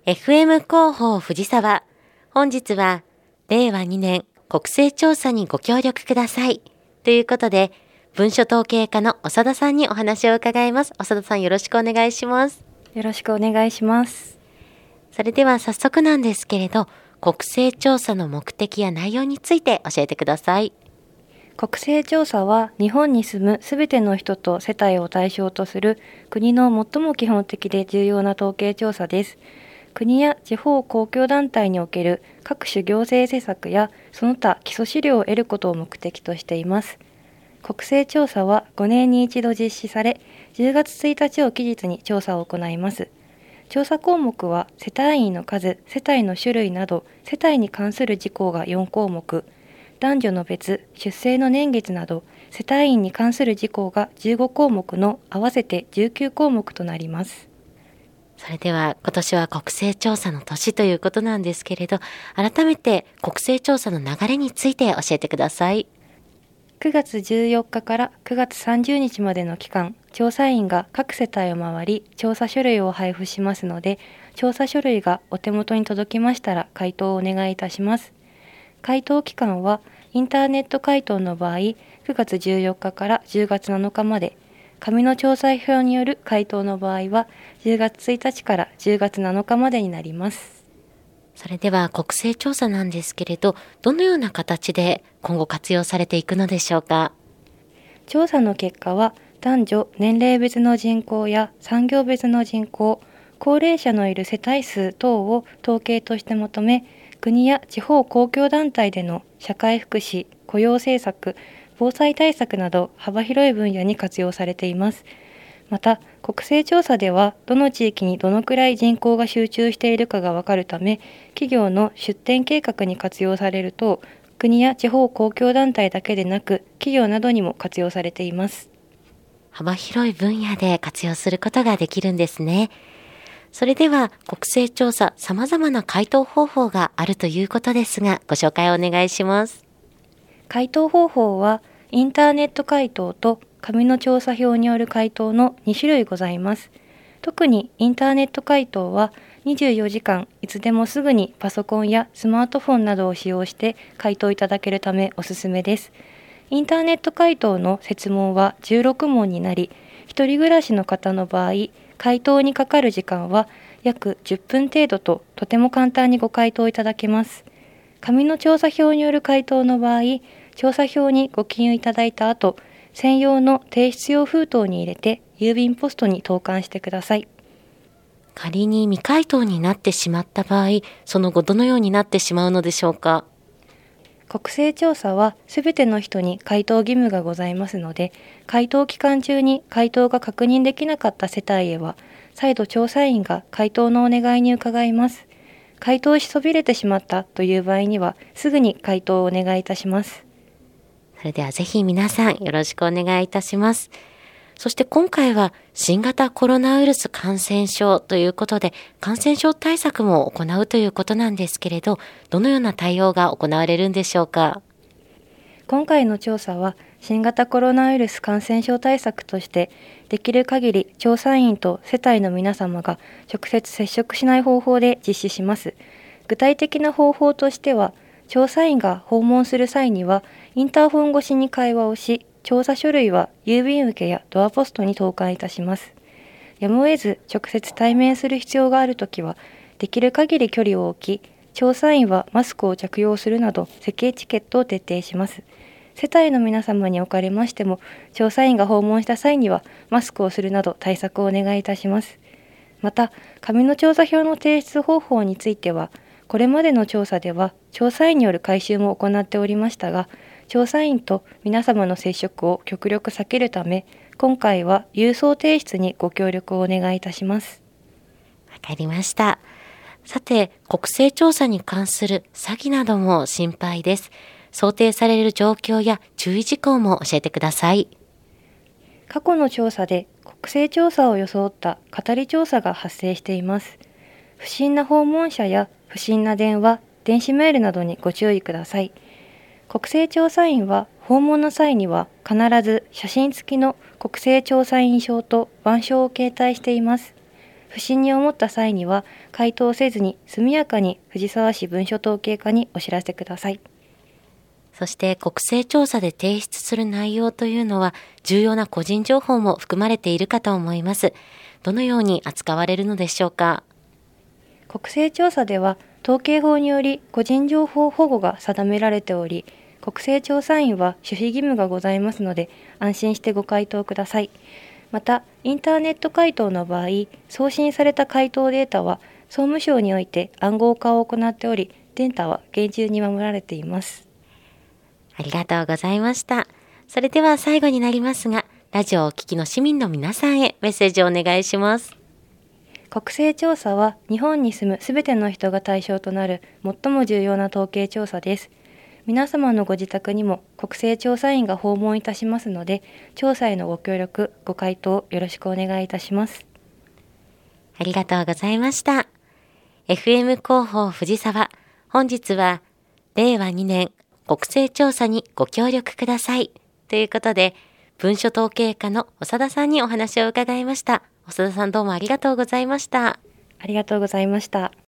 FM 広報藤沢。本日は令和2年国勢調査にご協力くださいということで、文書統計課の長田さんにお話を伺います。長田さん、よろしくお願いします。 よろしくお願いします。 それでは早速なんですけれど、国勢調査の目的や内容について教えてください。 国勢調査は日本に住むすべての人と世帯を対象とする国の最も基本的で重要な統計調査です。国や地方公共団体における各種行政施策やその他基礎資料を得ることを目的としています。国勢調査は5年に一度実施され、10月1日を期日に調査を行います。調査項目は世帯員の数、世帯の種類など世帯に関する事項が4項目、男女の別、出生の年月など世帯員に関する事項が15項目の合わせて19項目となります。 それでは今年は国勢調査の年ということなんですけれど、改めて国勢調査の流れについて教えてください。 9月14日から9月30日までの期間、調査員が各世帯を回り調査書類を配布しますので、調査書類がお手元に届きましたら回答をお願いいたします。回答期間はインターネット回答の場合9月14日から10月7日まで、紙の調査票による回答の場合は10月1日から10月7日までになります。 それでは国勢調査なんですけれど、どのような形で今後活用されていくのでしょうか。 調査の結果は男女年齢別の人口や産業別の人口、高齢者のいる世帯数等を統計としてまとめ、国や地方公共団体での社会福祉、雇用政策、防災対策など幅広い分野に活用されています。また、国勢調査ではどの地域にどのくらい人口が集中しているかがわかるため、企業の出展計画に活用されると、国や地方公共団体だけでなく、企業などにも活用されています。 幅広い分野で活用することができるんですね。それでは国勢調査、様々な回答方法があるということですが、ご紹介をお願いします。 回答方法はインターネット回答と紙の調査票による回答の2種類ございます。特にインターネット回答は24時間いつでもすぐにパソコンやスマートフォンなどを使用して回答いただけるためおすすめです。インターネット回答の設問は16問になり、一人暮らしの方の場合、回答にかかる時間は約10分程度ととても簡単にご回答いただけます。紙の調査票による回答の場合、調査票にご記入いただいた後、専用の提出用封筒に入れて郵便ポストに投函してください。 仮に未回答になってしまった場合、その後どのようになってしまうのでしょうか。 国勢調査はすべての人に回答義務がございますので、回答期間中に回答が確認できなかった世帯へは、再度調査員が回答のお願いに伺います。回答しそびれてしまったという場合には、すぐに回答をお願いいたします。 それではぜひ皆さんよろしくお願いいたします。そして今回は新型コロナウイルス感染症ということで、感染症対策も行うということなんですけれど、どのような対応が行われるんでしょうか。 今回の調査は新型コロナウイルス感染症対策として、できる限り調査員と世帯の皆様が直接接触しない方法で実施します。具体的な方法としては、調査員が訪問する際にはインターホン越しに会話をし、調査書類は郵便受けやドアポストに投函いたします。やむを得ず直接対面する必要があるときは、できる限り距離を置き、調査員はマスクを着用するなど咳エチケットを徹底します。世帯の皆様におかれましても、調査員が訪問した際にはマスクをするなど対策をお願いいたします。また、紙の調査票の提出方法については、これまでの調査では調査員による回収も行っておりましたが、調査員と皆様の接触を極力避けるため、今回は郵送提出にご協力をお願いいたします。 わかりました。さて、国勢調査に関する詐欺なども心配です。想定される状況や注意事項も教えてください。 過去の調査で国勢調査を装った語り調査が発生しています。不審な訪問者や不審な電話、電子メールなどにご注意ください。国勢調査員は訪問の際には必ず写真付きの国勢調査員証と腕章を携帯しています。不不審に思った際には回答せずに速やかに藤沢市文書統計課にお知らせください。 そして国勢調査で提出する内容というのは重要な個人情報も含まれているかと思います。どのように扱われるのでしょうか。 国勢調査では統計法により個人情報保護が定められており、国勢調査員は守秘義務がございますので安心してご回答ください。またインターネット回答の場合、送信された回答データは総務省において暗号化を行っており、データは厳重に守られています。 ありがとうございました。それでは最後になりますが、ラジオをお聞きの市民の皆さんへメッセージをお願いします。 国勢調査は日本に住むすべての人が対象となる最も重要な統計調査です。皆様のご自宅にも国勢調査員が訪問いたしますので、調査へのご協力、ご回答よろしくお願いいたします。 ありがとうございました。FM 広報藤沢、本日は令和2年国勢調査にご協力くださいということで、文書統計課の長田さんにお話を伺いました。長田さん、どうもありがとうございました。 ありがとうございました。